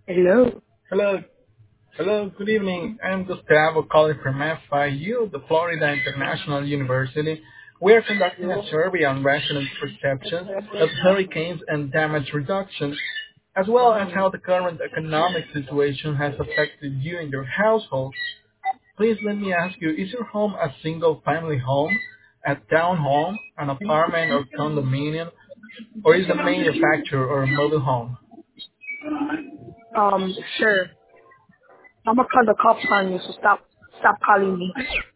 Hello. Hello, hello, good evening. I'm Gustavo calling from FIU, the Florida International University. We are conducting a survey on resident perceptions of hurricanes and damage reduction, as well as how the current economic situation has affected you and your household. Please let me ask you, is your home a single-family home, a townhome, an apartment or condominium, or is it a manufactured or a mobile home? Sir, I'm gonna call the cops on you, so stop calling me.